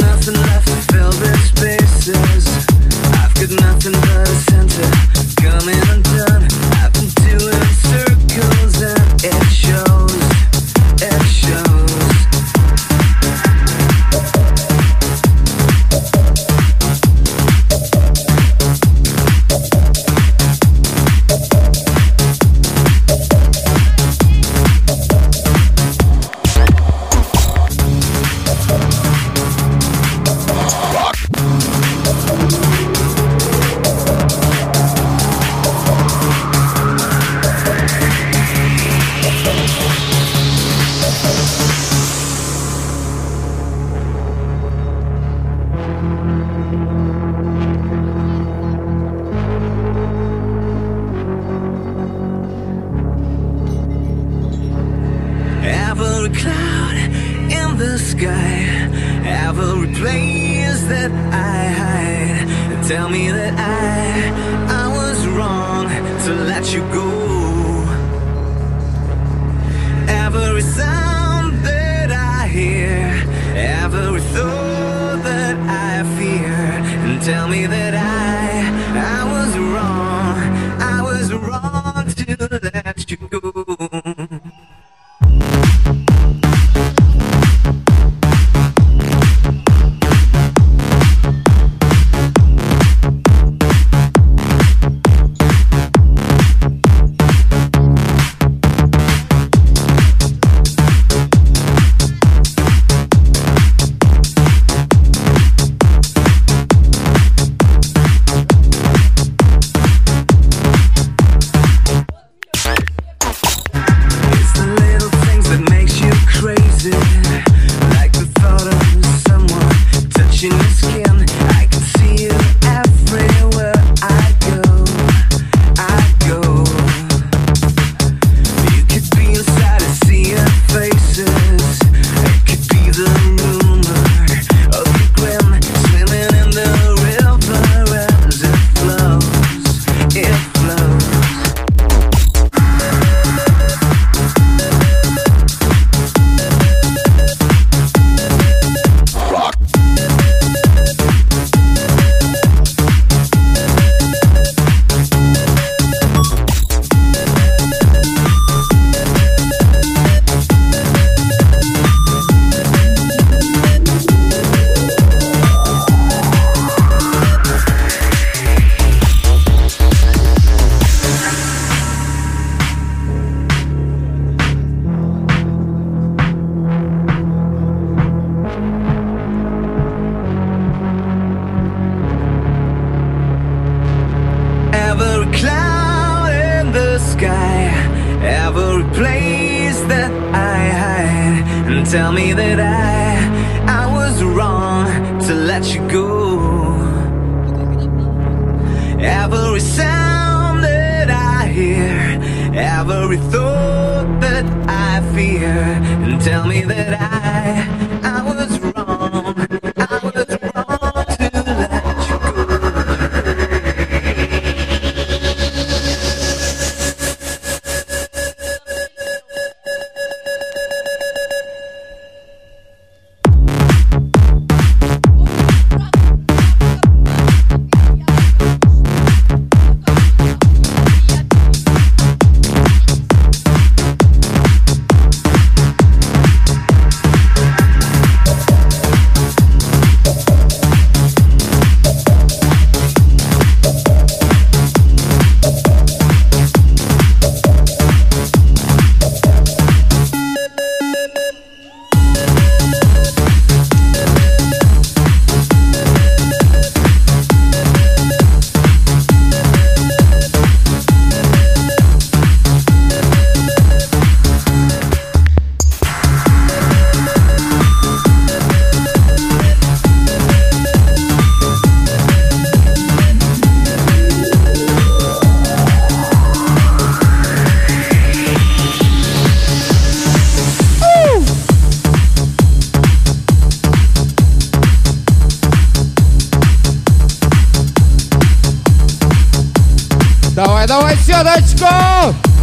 nothing left to fill the spaces. I've got nothing but a center, coming undone. I've been doing circles and it shows, it shows. Every cloud in the sky, every place that I hide, tell me that I was wrong to let you go. Every sound that I hear, every thought that I fear, and tell me that I was wrong to let you go. Every place that I hide, and tell me that I was wrong to let you go. Every sound that I hear, every thought that I fear, and tell me that I was wrong. I was wrong to let you go. Давай, Сеточку!